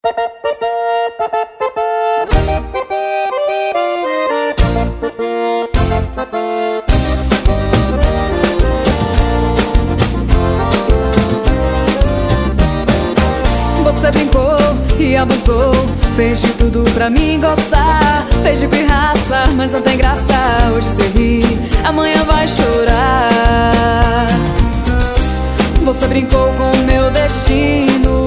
Você brincou e abusou, fez de tudo pra mim gostar. Fez de pirraça, mas não tem graça. Hoje cê ri, amanhã vai chorar. Você brincou com o meu destino,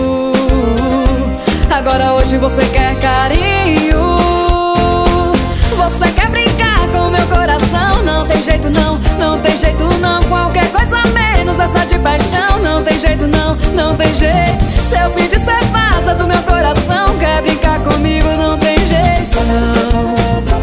agora hoje você quer carinho. Você quer brincar com o meu coração. Não tem jeito não, não tem jeito não. Qualquer coisa menos essa de paixão. Não tem jeito não, não tem jeito. Se eu pedir cê vaza do meu coração. Quer brincar comigo, não tem jeito não.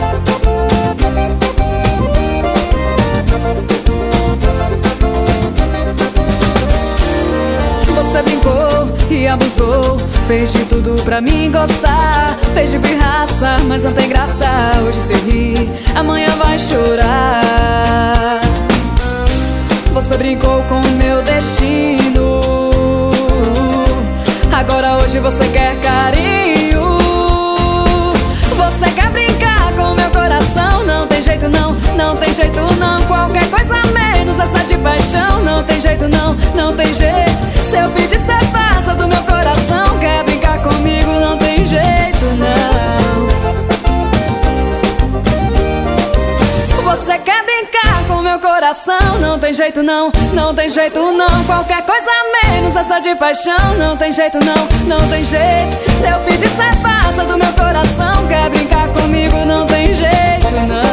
Você brincou e abusou, fez de tudo pra mim gostar. Fez de pirraça, mas não tem graça. Hoje cê ri, amanhã vai chorar. Você brincou com o meu destino, agora hoje você quer carinho. Você quer brincar com o meu coração. Não tem jeito não, não tem jeito não. Qualquer coisa menos essa de paixão. Não tem jeito não, não tem jeito. Se eu pedir cê vaza do meu coração. Quer brincar comigo, não tem jeito não. Você quer brincar com meu coração. Não tem jeito não, não tem jeito não. Qualquer coisa menos essa de paixão. Não tem jeito não, não tem jeito. Se eu pedir cê vaza do meu coração. Quer brincar comigo, não tem jeito não.